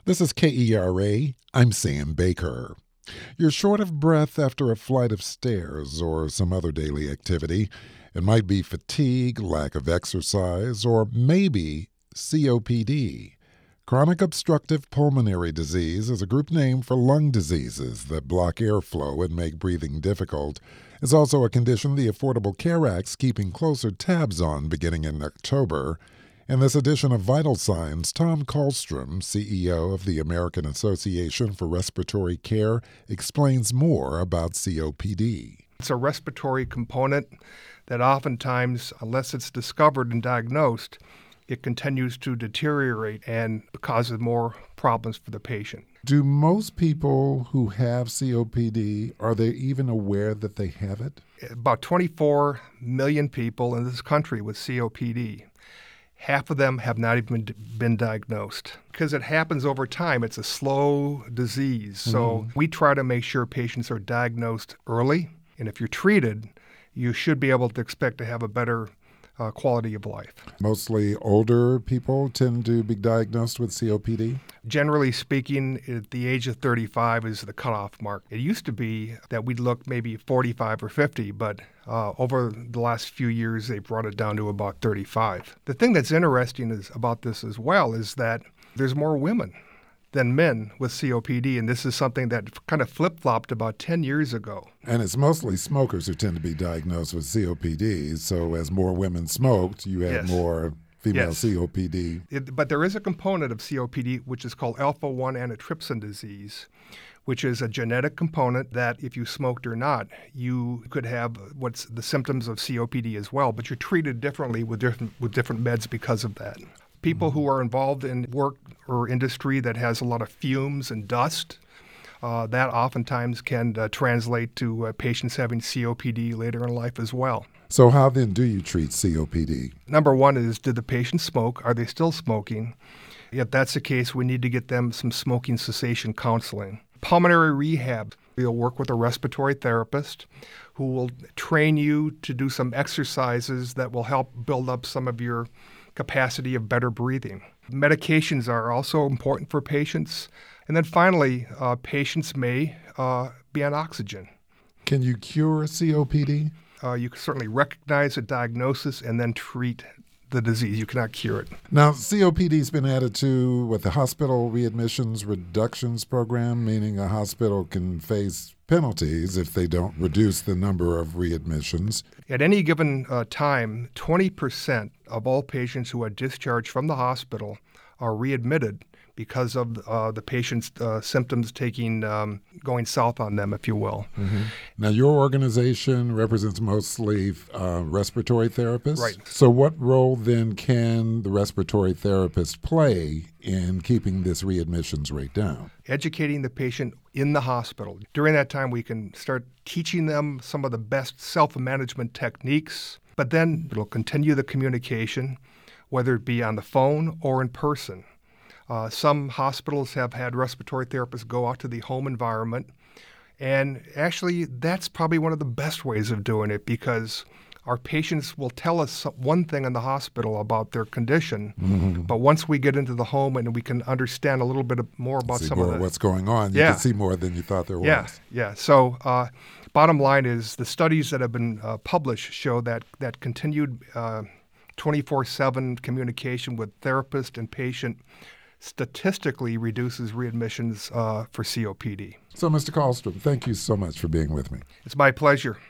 This is KERA. I'm Sam Baker. You're short of breath after a flight of stairs or some other daily activity. It might be fatigue, lack of exercise, or maybe COPD. Chronic obstructive pulmonary disease is a group name for lung diseases that block airflow and make breathing difficult. It's also a condition the Affordable Care Act's keeping closer tabs on beginning in October. In this edition of Vital Signs, Tom Karlstrom, CEO of the American Association for Respiratory Care, explains more about COPD. It's a respiratory component that oftentimes, unless it's discovered and diagnosed, it continues to deteriorate and causes more problems for the patient. Do most people who have COPD, are they even aware that they have it? About 24 million people in this country with COPD. Half of them have not even been diagnosed. Because it happens over time, it's a slow disease. So we try to make sure patients are diagnosed early. And if you're treated, you should be able to expect to have a better quality of life. Mostly older people tend to be diagnosed with COPD? Generally speaking, at the age of 35 is the cutoff mark. It used to be that we'd look maybe 45 or 50, but over the last few years, they brought it down to about 35. The thing that's interesting about this as well is that there's more women than men with COPD, and this is something that kind of flip-flopped about 10 years ago. And it's mostly smokers who tend to be diagnosed with COPD, so as more women smoked, you had more female COPD. But there is a component of COPD which is called alpha-1 antitrypsin disease, which is a genetic component that if you smoked or not, you could have what's the symptoms of COPD as well, but you're treated differently with different meds because of that. People who are involved in work or industry that has a lot of fumes and dust, that oftentimes can translate to patients having COPD later in life as well. So how then do you treat COPD? Number one is, did the patient smoke? Are they still smoking? If that's the case, we need to get them some smoking cessation counseling. Pulmonary rehab, you'll work with a respiratory therapist who will train you to do some exercises that will help build up some of your capacity of better breathing. Medications are also important for patients. And then finally, patients may be on oxygen. Can you cure COPD? You can certainly recognize a diagnosis and then treat the disease. You cannot cure it. Now, COPD has been added to the hospital readmissions reductions program, meaning a hospital can face penalties if they don't reduce the number of readmissions. At any given time, 20% of all patients who are discharged from the hospital are readmitted because of the patient's symptoms going south on them, if you will. Now, your organization represents mostly respiratory therapists. Right. So what role then can the respiratory therapist play in keeping this readmissions rate down? Educating the patient in the hospital. During that time, we can start teaching them some of the best self-management techniques, but then it'll continue the communication, whether it be on the phone or in person. Some hospitals have had respiratory therapists go out to the home environment, and actually that's probably one of the best ways of doing it because our patients will tell us one thing in the hospital about their condition, but once we get into the home and we can understand a little bit more about what's going on, you can see more than you thought there was. Yeah. So bottom line is the studies that have been published show that continued 24/7 communication with therapist and patient statistically reduces readmissions for COPD. So, Mr. Karlstrom, thank you so much for being with me. It's my pleasure.